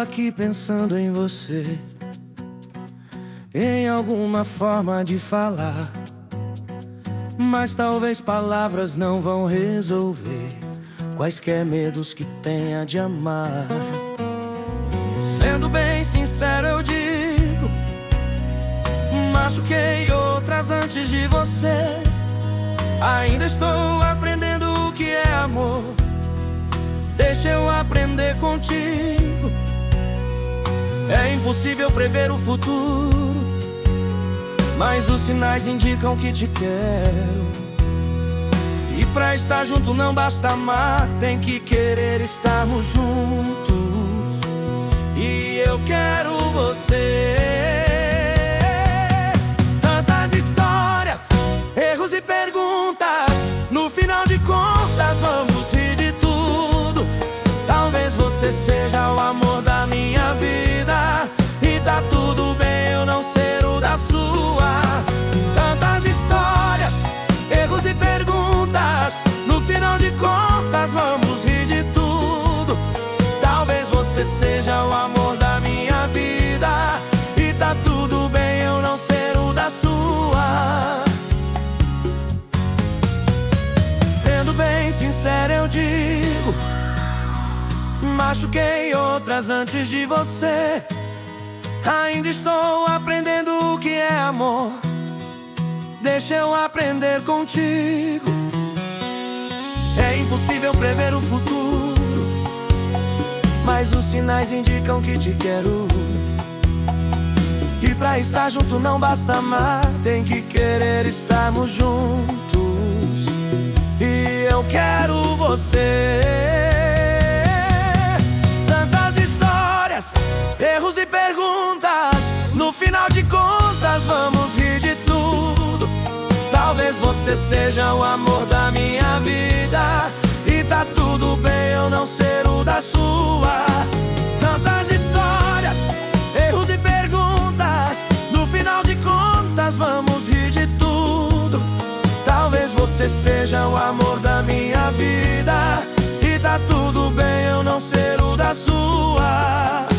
aqui pensando em você, em alguma forma de falar, mas talvez palavras não vão resolver quaisquer medos que tenha de amar. Sendo bem sincero eu digo, machuquei outras antes de você. Ainda estou aprendendo o que é amor, deixa eu aprender contigo. É impossível prever o futuro, mas os sinais indicam que te quero. E pra estar junto não basta amar, tem que querer estarmos juntos. E eu quero você. Tantas histórias, erros e perguntas, no final de contas vamos rir de tudo. Talvez você seja o amor da minha vida, e tá tudo bem eu não ser o da sua. Tantas histórias, erros e perguntas, no final de contas vamos rir de tudo. Talvez você seja o amor da minha vida, e tá tudo bem eu não ser o da sua. Sendo bem sincero eu digo, machuquei outras antes de você. Ainda estou aprendendo o que é amor, deixa eu aprender contigo. É impossível prever o futuro, mas os sinais indicam que te quero. E pra estar junto não basta amar, tem que querer estarmos juntos. E eu quero você. Tantas histórias, erros e perguntas, no final de contas vamos rir de tudo. Talvez você seja o amor da minha vida, e tá tudo bem eu não ser o da sua. Tantas histórias, erros e perguntas, no final de contas vamos rir de tudo. Talvez você seja o amor da minha vida, e tá tudo bem eu não ser o da sua.